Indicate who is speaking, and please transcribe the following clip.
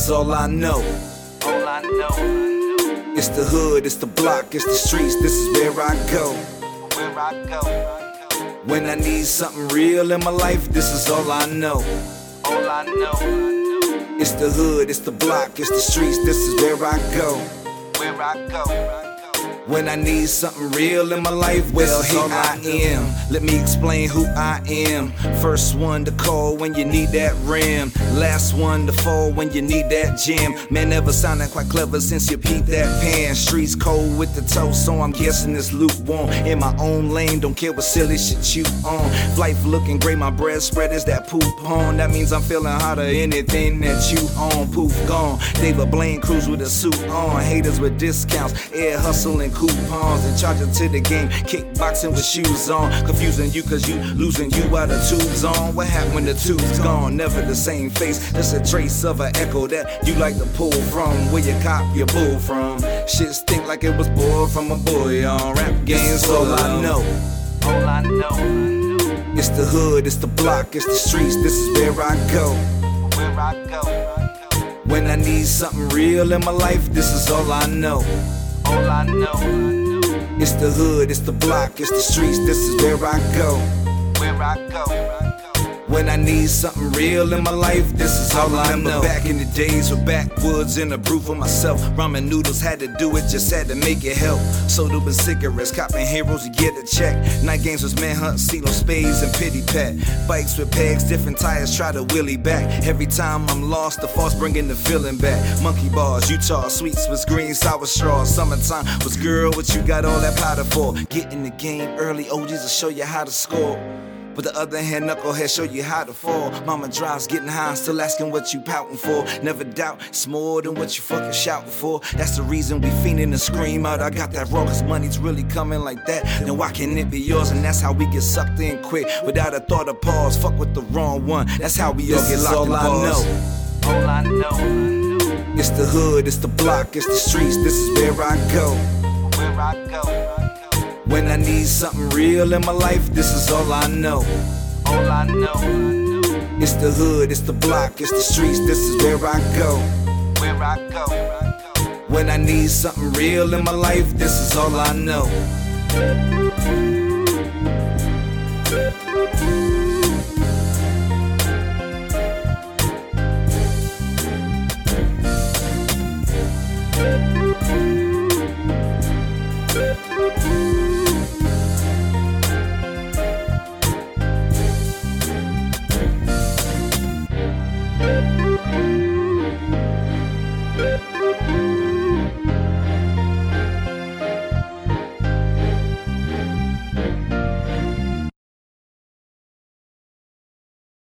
Speaker 1: is all I know.
Speaker 2: All I know.
Speaker 1: It's the hood, it's the block, it's the streets, this is where I go.
Speaker 2: Where I go.
Speaker 1: When I need something real in my life, this is all I know.
Speaker 2: All I know.
Speaker 1: It's the hood, it's the block, it's the streets, this is where I go.
Speaker 2: Where I go.
Speaker 1: When I need something real in my life, well, here I am. Let me explain who I am. First one to call when you need that rim. Last one to fall when you need that gym. Man, never sounded quite clever since you peeped that pan. Streets cold with the toe, so I'm guessing it's lukewarm. In my own lane, don't care what silly shit you on. Life looking great, my bread spread is that poop on. That means I'm feeling hotter, anything that you on. Poof, gone. David Blaine cruise with a suit on. Haters with discounts, air hustling coupons and charging to the game, kickboxing with shoes on, confusing you cause you losing you while the tube's on. What happened when the tube's gone? Never the same face, just a trace of an echo that you like to pull from. Where you cop your bull from? Shit stink like it was boiled from a boy on rap games. All I know.
Speaker 2: All I know.
Speaker 1: It's the hood, it's the block, it's the streets, this is where I go.
Speaker 2: Where I go.
Speaker 1: When I need something real in my life, this is all I know.
Speaker 2: All I know.
Speaker 1: It's the hood, it's the block, it's the streets, this is where I go.
Speaker 2: Where I go.
Speaker 1: When I need something real in my life, this is all I know. Back in the days with backwoods and a brew for myself. Ramen noodles had to do it, just had to make it help. Soda with cigarettes, copping heroes to get a check. Night games was manhunt, CeeLo spades and pity pat. Bikes with pegs, different tires, try to wheelie back. Every time I'm lost, the force bringing the feeling back. Monkey bars, Utah, sweets was green, sour straws. Summertime was girl, what you got all that powder for? Get in the game early, OGs will show you how to score. But the other hand, knucklehead show you how to fall. Mama drives getting high, still asking what you pouting for. Never doubt, it's more than what you fucking shouting for. That's the reason we fiending and scream out, I got that raw, cause money's really coming like that. Then why can't it be yours? And that's how we get sucked in quick, without a thought of pause. Fuck with the wrong one, that's how we all get locked in bars.
Speaker 2: All I know.
Speaker 1: It's the hood, it's the block, it's the streets, this is where I go.
Speaker 2: Where I go.
Speaker 1: When I need something real in my life, this is all I know.
Speaker 2: All I know.
Speaker 1: It's the hood, it's the block, it's the streets, this is where I go.
Speaker 2: Where I go.
Speaker 1: When I need something real in my life, this is all I know.